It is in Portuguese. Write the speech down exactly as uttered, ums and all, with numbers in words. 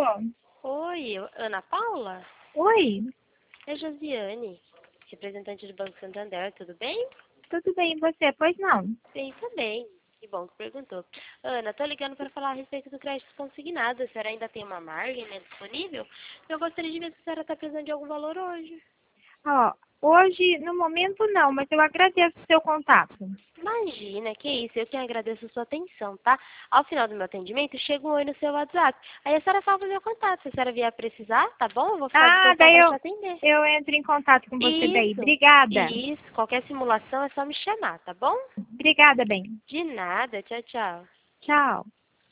Alô? Oi, Ana Paula? Oi, É Josiane, representante do Banco Santander, tudo bem? tudo bem e você? Pois não. Bem também. Que bom que perguntou. Ana, tô ligando para falar a respeito do crédito consignado. A senhora ainda tem uma margem, né, disponível? Eu gostaria de ver se a senhora está precisando de algum valor hoje. Ó, hoje, no momento não, mas eu agradeço o seu contato. Imagina, que isso, eu que agradeço a sua atenção, tá? Ao final do meu atendimento, chega um oi no seu WhatsApp. Aí a senhora salva o meu contato. Se a senhora vier precisar, tá bom? Eu vou ficar à Ah, disposição daí para te eu, atender. eu entro em contato com você daí. Isso, Obrigada. isso. Qualquer simulação é só me chamar, tá bom? Obrigada, bem. De nada. Tchau, tchau. Tchau.